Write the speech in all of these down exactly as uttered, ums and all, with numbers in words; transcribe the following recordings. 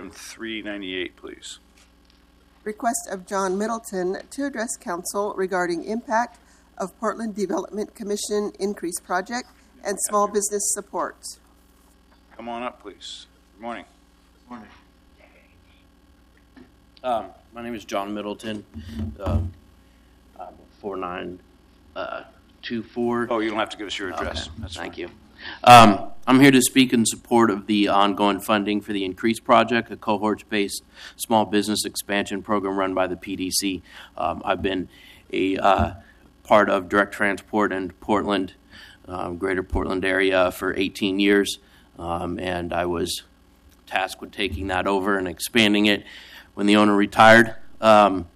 item three ninety-eight, please. Request of John Middleton to address council regarding impact of Portland Development Commission increase project and small business support. Come on up, please. Good morning. Good morning. Um, my name is John Middleton, um, uh, four nine two four. Oh, you don't have to give us your address. Okay. That's Thank fine. you. Um, I'm here to speak in support of the ongoing funding for the Increase Project, a cohorts-based small business expansion program run by the P D C. Um, I've been a uh, part of direct transport in Portland, um, greater Portland area for eighteen years, um, and I was tasked with taking that over and expanding it when the owner retired. Um,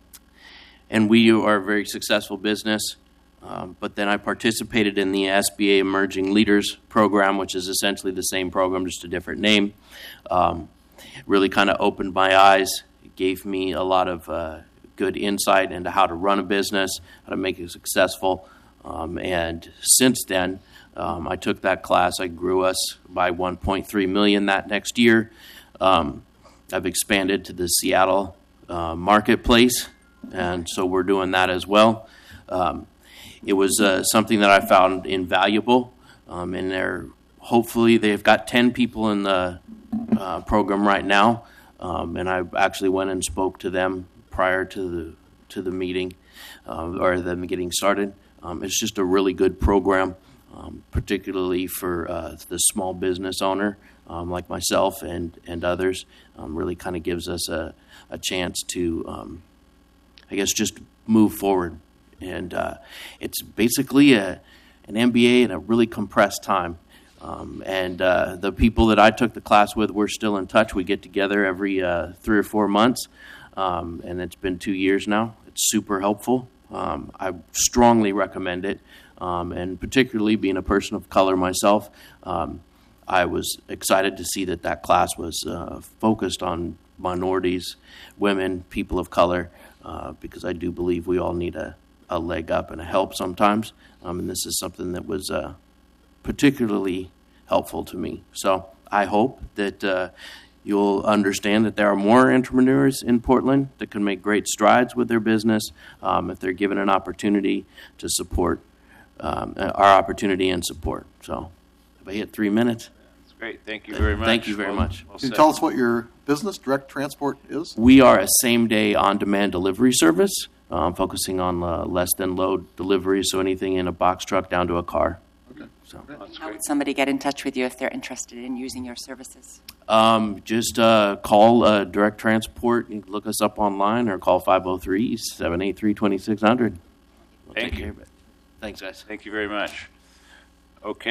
and we are a very successful business. Um, but then I participated in the S B A Emerging Leaders Program, which is essentially the same program, just a different name. Um, really kind of opened my eyes. It gave me a lot of uh, good insight into how to run a business, how to make it successful. Um, and since then, um, I took that class. I grew us by one point three million dollars that next year. Um, I've expanded to the Seattle uh, marketplace, and so we're doing that as well. Um, It was uh, something that I found invaluable, um, and they're hopefully they've got ten people in the uh, program right now, um, and I actually went and spoke to them prior to the to the meeting uh, or them getting started. Um, it's just a really good program, um, particularly for uh, the small business owner um, like myself and and others. Um, really kind of gives us a a chance to, um, I guess, just move forward. And uh, it's basically a, an M B A in a really compressed time. Um, and uh, the people that I took the class with, we're still in touch. We get together every uh, three or four months, um, and it's been two years now. It's super helpful. Um, I strongly recommend it, um, and particularly being a person of color myself, um, I was excited to see that that class was uh, focused on minorities, women, people of color, uh, because I do believe we all need a a leg up and a help sometimes, um, and this is something that was uh, particularly helpful to me. So I hope that uh, you'll understand that there are more entrepreneurs in Portland that can make great strides with their business um, if they're given an opportunity to support um, our opportunity and support. So if I hit three minutes. That's great. Thank you very much. Thank you very well, much. Well Can you said. tell us what your business, Direct Transport, is? We are a same-day on-demand delivery service, um, focusing on uh, less-than-load deliveries, so anything in a box truck down to a car. Okay. So, That's How great. would somebody get in touch with you if they're interested in using your services? um, just uh, call uh, Direct Transport. You can look us up online or call five oh three, seven eight three, two six zero zero. We'll Thank take you. care of it. Thanks, guys. Thank you very much. Okay.